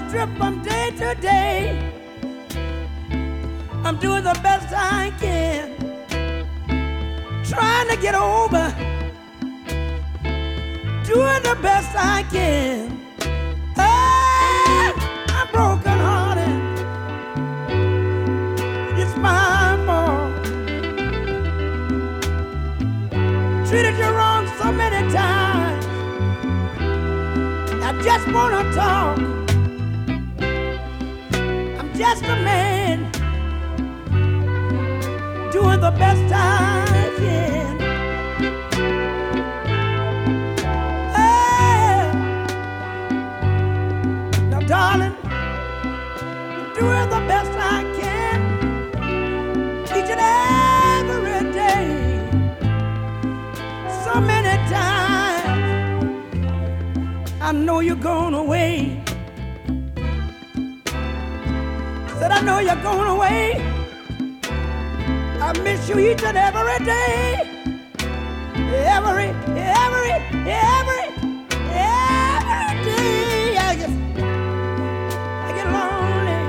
trip from day to day. I'm doing the best I can, trying to get over, doing the best I can. I'm broken hearted, it's my fault. Treated you wrong so many times, I just wanna talk. I'm just a man, doing the best I can. Hey, now darling, I'm doing the best I can, each and every day. So many times I know you're going away. Said I know you're going away. I miss you each and every day. Every day. I get lonely.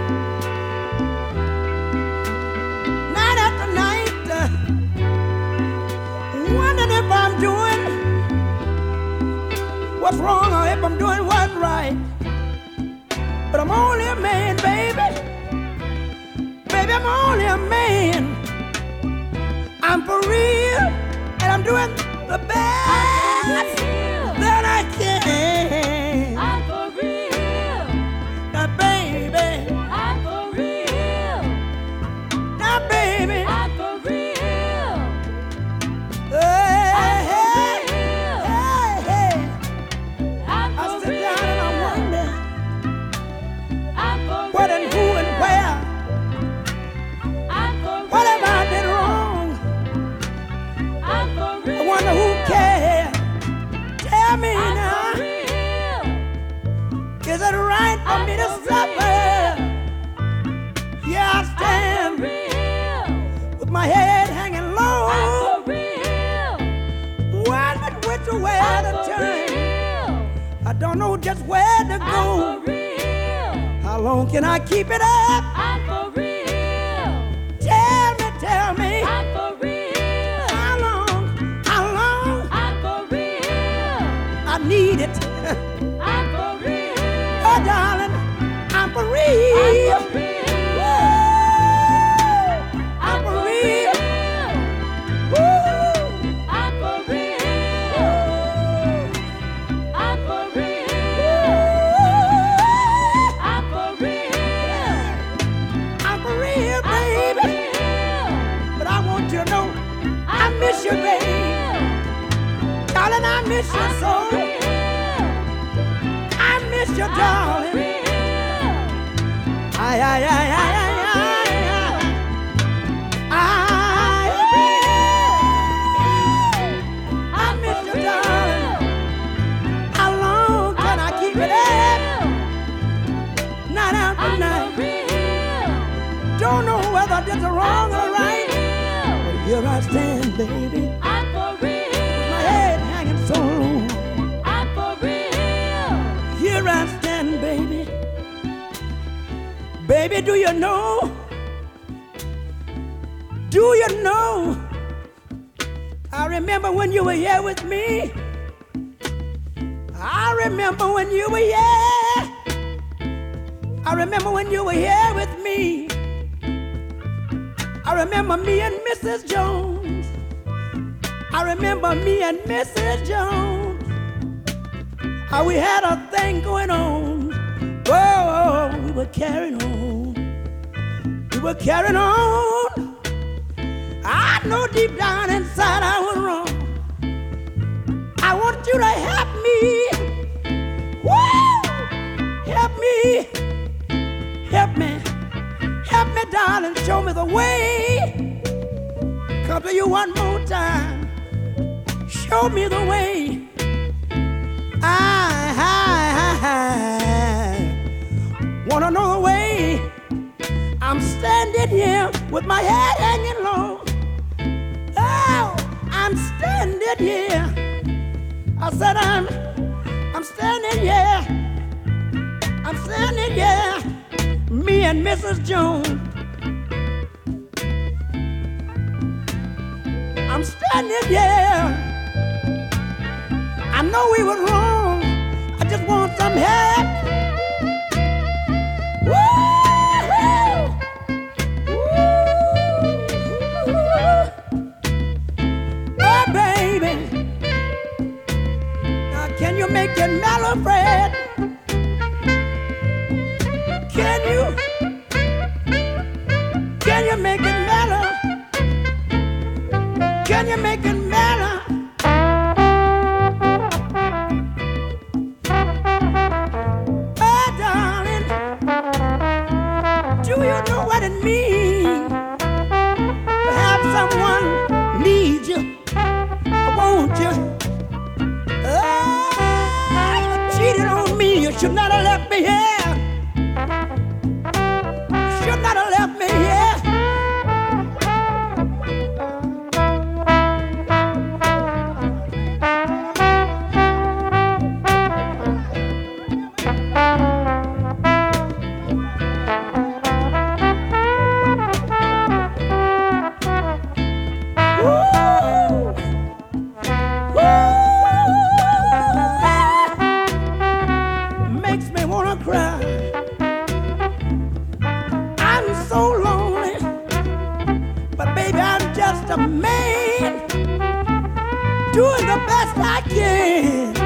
Night after night, wondering if I'm doing what's wrong or if I'm doing what's right. But I'm only a man, baby. Baby, I'm only a man. I'm for real, and I'm doing the best that I can. I'm for real. Now, baby. I'm for real. Now, baby. I'm for real. Hey, I'm for hey, real. hey. I'm I for sit down and I wonder real. I'm for what and who and where. I'm for What have I real. done wrong? I'm for I real. wonder who cares. Tell me I'm now, for real. is it right for I'm me to for suffer? Yeah, I I'm stand for real. with my head hanging I'm low, for real. wondering which way I'm to for turn. real. I don't know just where to I'm go. for real. How long can I keep it up? I'm for real. Tell me, I'm for real. how long I'm for real. I need it. I'm for real. Oh, darling, I'm for I'm real. for real. Woo! I'm for real. Woo! I'm for real. I'm for real. I'm for real. I'm for real, baby. But I want you to know I miss you, baby. Darling, I miss you so. I miss you, darling. Ay, ay, ay, ay, ay, ay, ay. I miss you, darling. How long can I keep it up? Night after night. Don't know whether this is wrong or right. But here I stand, baby. My head hanging so low. Here I stand, baby. Baby, do you know? Do you know? I remember when you were here with me. I remember when you were here. I remember when you were here with me. I remember me and Mrs. Jones. I remember me and Mrs. Jones. How we had a thing going on. Whoa, we were carrying on. We were carrying on. I know deep down inside I was wrong. I want you to help me. Woo! Help me. Help me. Help me, darling. Show me the way. Come to you one more time. Show me the way. I wanna know the way. I'm standing here with my head hanging low. Oh, I'm standing here. I said I'm standing here. I'm standing, yeah, me and Mrs. Jones. I'm standing, yeah. I know we was wrong. I just want some help. Woo-hoo! Woo-hoo! Oh, baby. Now, can you make it mellow, Fred? Can you make it mellow? Can you make it mellow? Oh, darling, do you know what it means to have someone need you? I want you. Oh, you cheated on me. You should not have left me here. You should not have left me here. Makes me wanna cry. I'm so lonely, but baby, I'm just a man doing the best I can.